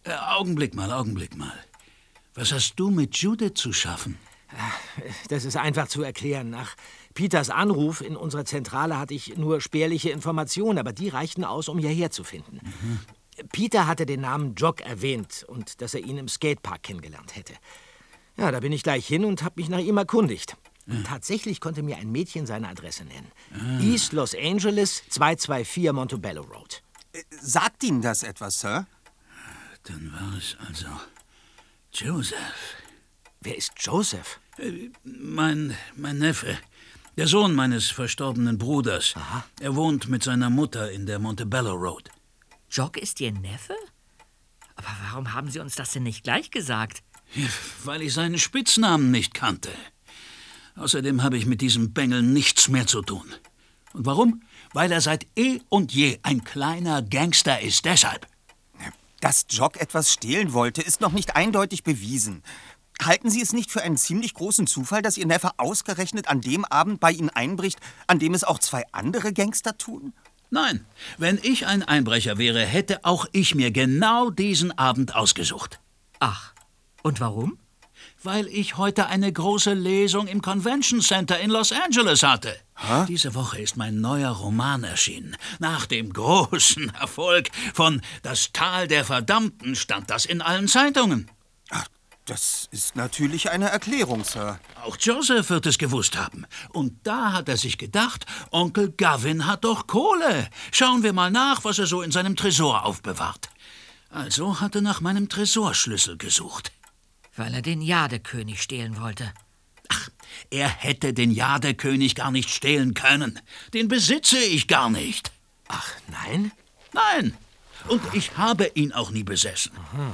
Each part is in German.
Augenblick mal. Was hast du mit Judith zu schaffen? Das ist einfach zu erklären. Nach Peters Anruf in unserer Zentrale hatte ich nur spärliche Informationen, aber die reichten aus, um hierher zu finden. Peter hatte den Namen Jock erwähnt und dass er ihn im Skatepark kennengelernt hätte. Ja, da bin ich gleich hin und habe mich nach ihm erkundigt. Und tatsächlich konnte mir ein Mädchen seine Adresse nennen. East Los Angeles, 224 Montebello Road. Sagt Ihnen das etwas, Sir? Dann war es also Joseph. Wer ist Joseph? Mein Neffe. Der Sohn meines verstorbenen Bruders. Aha. Er wohnt mit seiner Mutter in der Montebello Road. Jock ist Ihr Neffe? Aber warum haben Sie uns das denn nicht gleich gesagt? Ja, weil ich seinen Spitznamen nicht kannte. Außerdem habe ich mit diesem Bengel nichts mehr zu tun. Und warum? Weil er seit eh und je ein kleiner Gangster ist, deshalb. Dass Jock etwas stehlen wollte, ist noch nicht eindeutig bewiesen. Halten Sie es nicht für einen ziemlich großen Zufall, dass Ihr Neffe ausgerechnet an dem Abend bei Ihnen einbricht, an dem es auch 2 andere Gangster tun? Nein, wenn ich ein Einbrecher wäre, hätte auch ich mir genau diesen Abend ausgesucht. Ach, und warum? Weil ich heute eine große Lesung im Convention Center in Los Angeles hatte. Diese Woche ist mein neuer Roman erschienen. Nach dem großen Erfolg von Das Tal der Verdammten stand das in allen Zeitungen. Ach, das ist natürlich eine Erklärung, Sir. Auch Joseph wird es gewusst haben. Und da hat er sich gedacht, Onkel Gavin hat doch Kohle. Schauen wir mal nach, was er so in seinem Tresor aufbewahrt. Also hat er nach meinem Tresorschlüssel gesucht. Weil er den Jadekönig stehlen wollte. Ach, er hätte den Jadekönig gar nicht stehlen können. Den besitze ich gar nicht. Ach, nein? Nein. Und ich habe ihn auch nie besessen.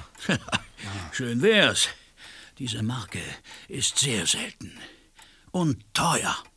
Schön wär's. Diese Marke ist sehr selten und teuer.